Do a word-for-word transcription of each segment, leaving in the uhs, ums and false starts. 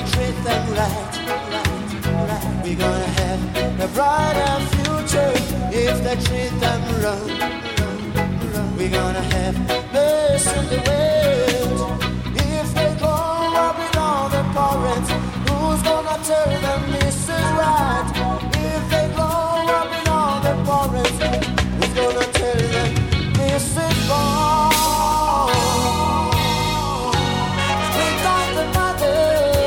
treat them right, right, right. We're gonna have a brighter future if they treat them wrong. We're gonna have peace in the world if they grow up with all the parents. Who's gonna tell them this is right? If they grow up with all the parents, who's gonna tell them this is wrong? Without the mother,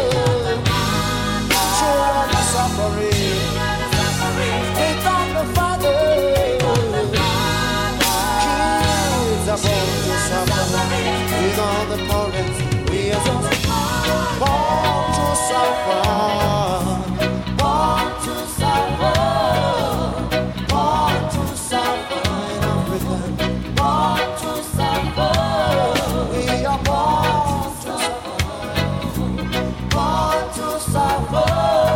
children are suffering. Without the father, kids are born to suffer. With all the parents, we are just born to suffer. Born to suffer. Born to suffer in Africa. Born to suffer. We are born to suffer. Born to suffer.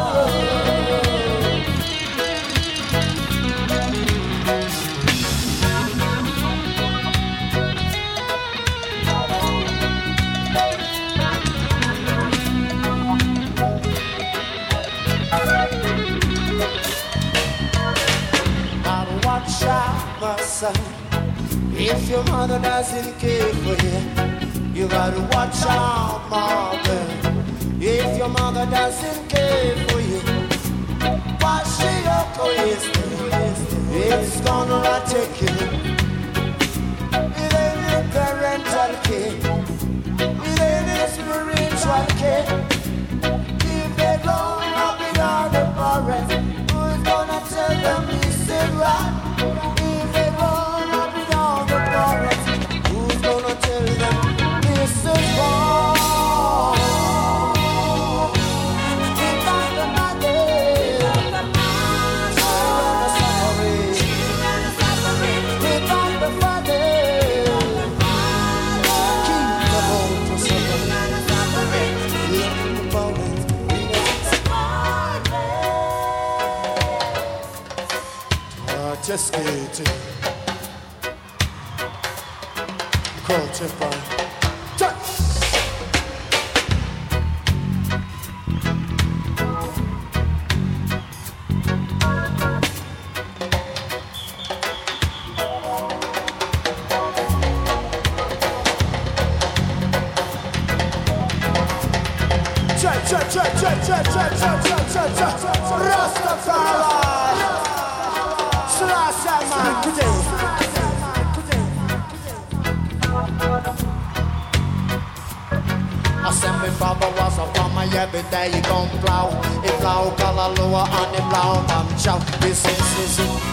Watch out, my son. If your mother doesn't care for you, you gotta watch out, mother. If your mother doesn't care for you, watch your courage. It's gonna take you. It ain't parental care. It ain't spiritual care. If they grow up without the parents, who's gonna tell them this is right? If they grow up without the parents, who's gonna tell them this is wrong? Without the mother, children are suffering. Without the father, keep the home to suffer. Leave the parents, just skating. Culture by touch. Cha cha cha cha cha cha cha cha cha cha Rastafari. I said my father was a farmer, every day he gon' plow. He plow Kalaloa and he plow Mamchow. This is his